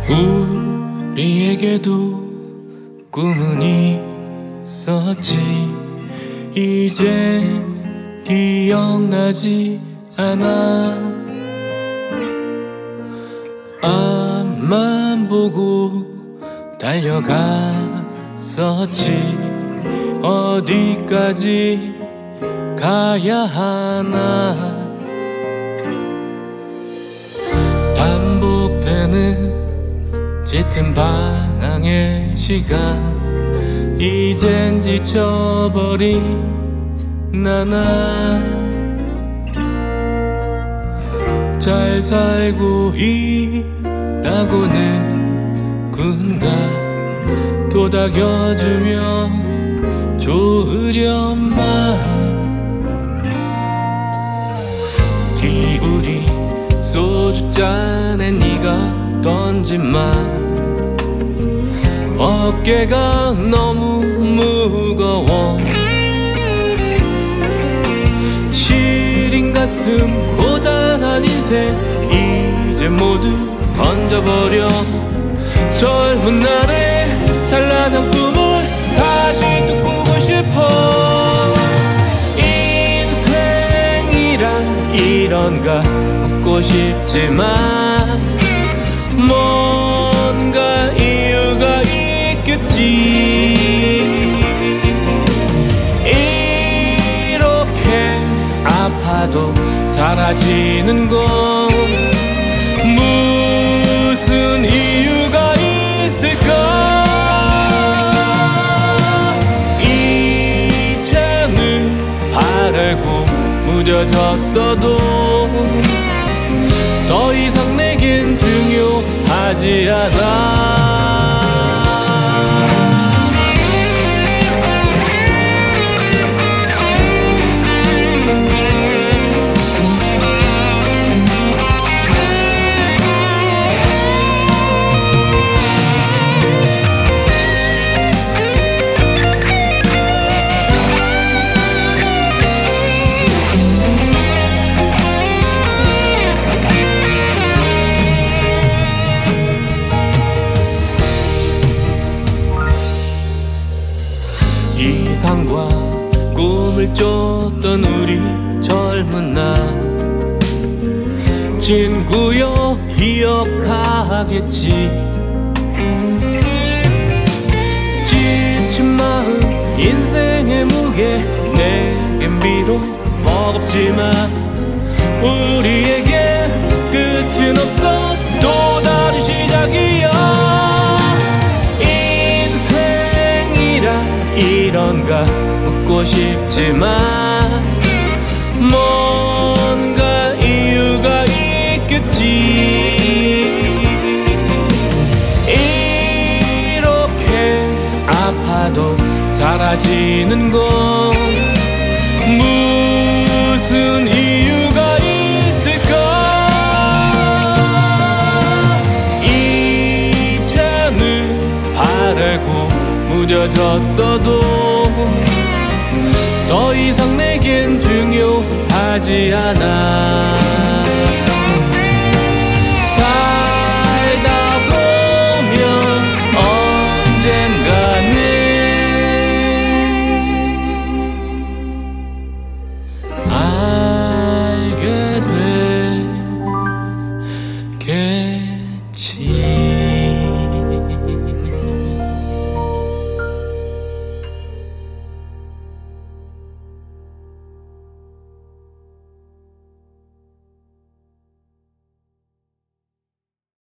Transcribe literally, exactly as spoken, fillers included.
우리에게도 꿈은 있었지. 이제 기억나지 않아. 앞만 보고 달려갔었지. 어디까지 가야 하나. 반복되는 짙은 방황의 시간. 이젠 지쳐버린 나나. 잘 살고 있다고는 누군가 도닥여주면 좋으련만. 기울이 소주잔에 네가 던진 말. 어깨가 너무 무거워. 시린 가슴 고단한 인생 이제 모두 던져버려. 젊은 날의 찬란한 꿈을 다시 또 꾸고 싶어. 인생이란 이런가 묻고 싶지만 뭔가 이유가 있겠지. 이렇게 아파도 사라지는 건 무슨 이유가 있을까. 이제는 바래고 무뎌졌어도 더 이상 내겐 중요하지 않아. 이상과 꿈을 쫓던 우리 젊은 날. 친구여 기억하겠지. 지친 마음 인생의 무게 내겐 비록 버겁지만 우리에게 끝은 없어. 또 다른 시작이야. 이런가 묻고 싶지만 뭔가 이유가 있겠지. 이렇게 아파도 사라지는 건 무슨 이유가 있을까. 이제는 바래고 무뎌졌어도 더 이상 내겐 중요하지 않아. 살다 보면 언젠가는 알게 되겠지.